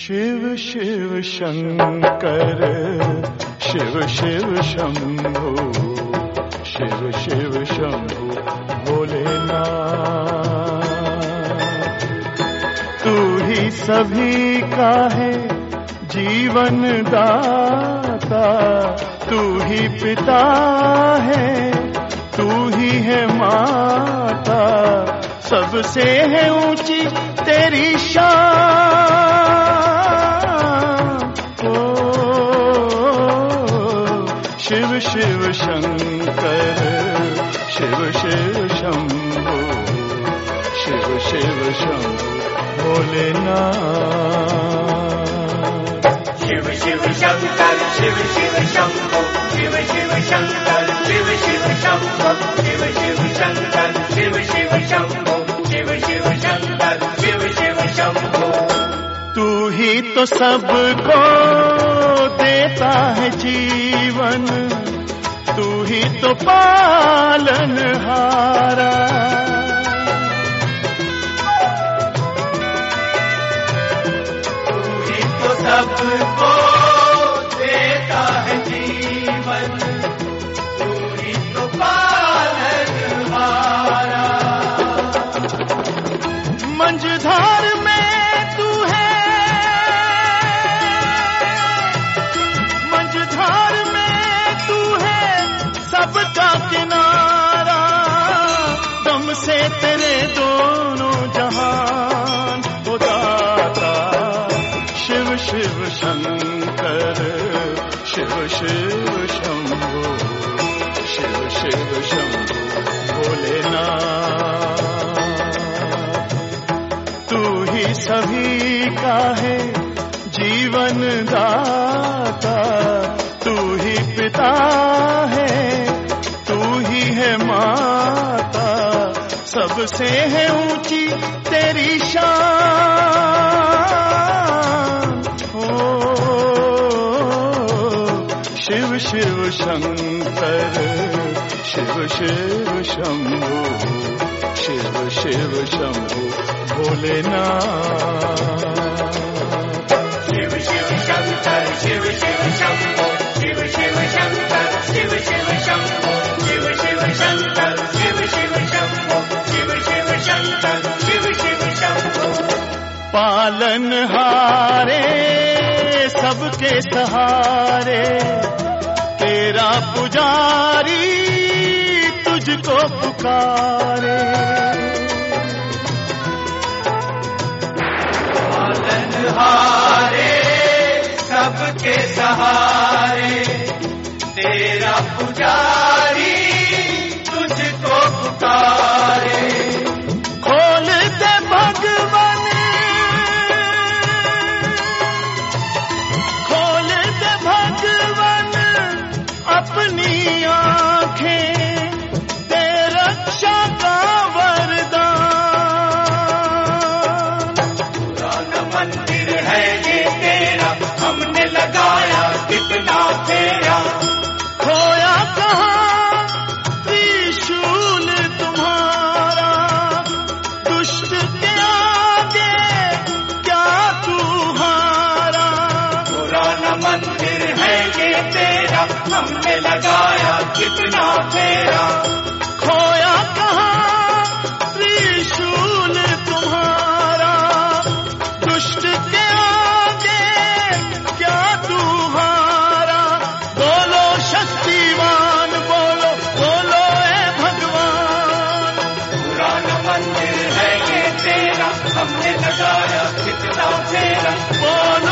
शिव शिव शंकर शिव शिव शंभो, शिव शिव शंभो भोलेनाथ। तू ही सभी का है जीवन दाता, तू ही पिता है, तू ही है माता, सबसे है ऊंची तेरी शान। ओ शिव शिव शंकर शिव शिव शंभो, शिव शिव शंभो भोलेनाथ। शिव शिव शंकर शिव शिव शंभो, शिव शिव शंकर शिव शिव शंभो, शिव शिव शंकर शिव शिव शंभो, शिव शिव शंकर शिव शिव शंभो। तू ही तो सबको देता है जीवन, तू ही तो पालनहारा, तू ही तो सबको देता है जीवन, तू ही तो पालनहारा। मंझधार में तू है, मंझधार में तू है सबका किनारा, दम से तेरे दोनों जहान हो दाता। शिव शिव शंकर शिव शिव शंभो, शिव शिव शंभो भोलेनाथ। तू ही सभी का है जीवन दाता, तू ही पिता है, तू ही है माता, सबसे है ऊंची तेरी शान। ओ शिव शिव शंकर शिव शिव शंभो, शिव शिव शंभो भोलेनाथ। शिव शिव शंकर शिव शिव शंभो, शिव शिव शंकर शिव शिव शंभो, शिव शिव शंकर शिव शिव शंभो, शिव शिव शंकर शिव शिव शंभो। पालनहारे सबके सहारे, तेरा पुजारी तुझको पुकारे। पालनहारे सबके सहारे, तेरा पुजारी तुझको पुकारे। खोल दे भगवान, खोल दे भगवान अपनी आंखें, दे रक्षा का वरदान। पुराना मंदिर है ये तेरा, हमने लगाया कितना फेरा। खोया कहाँ त्रिशूल तुम्हारा, दुष्ट के आगे क्या तू हारा। पुराना मंदिर है ये तेरा, हमने लगाया कितना फेरा। खोया कहाँ त्रिशूल तुम्हारा, दुष्ट के आगे क्या तू हारा। बोलो शक्तिमान बोलो, बोलो ए भगवान। पुराना मंदिर है ये तेरा, हमने लगाया कितना फेरा। बोलो